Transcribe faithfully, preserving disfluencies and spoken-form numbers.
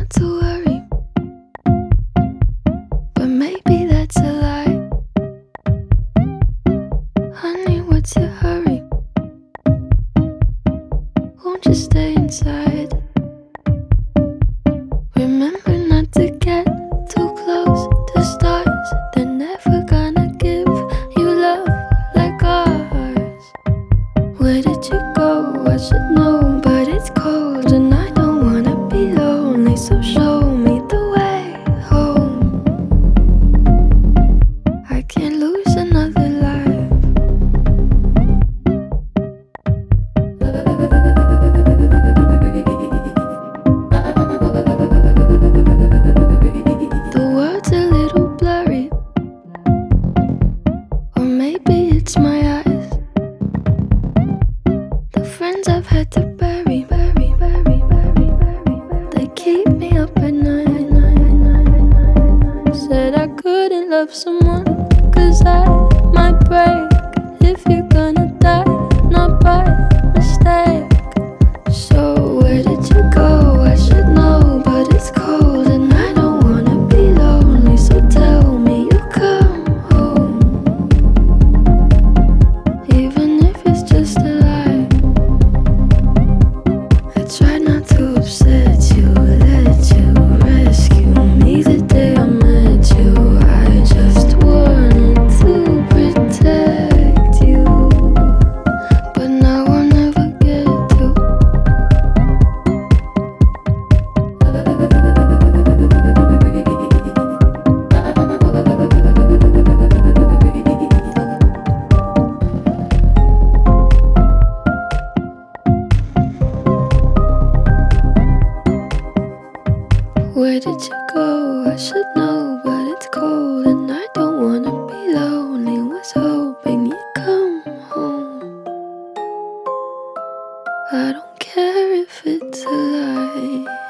not to worry, but maybe that's a lie. Honey, what's your hurry? Won't you stay inside? Remember not to get too close to stars. They're never gonna give you love like ours. Where did you go? I should know, but it's cold and I don't wanna be lonely. So show me the way home. I can't lose another life. The world's a little blurry, or maybe it's my eyes. The friends I've had to bury, bury, bury, bury, bury, they keep me up at night. Said I couldn't love someone, cause I might break. If you're gonna die, not by mistake. So where did you go? I should know, but it's cold and I don't wanna be lonely. So tell me you'll come home, even if it's just a lie. I tried not to upset you, let you rescue me the day I met you. I just wanted to protect you, but now I'll never get to. Where did you go? I should know, but it's cold and I don't wanna be lonely. Was hoping you'd come home. I don't care if it's a lie.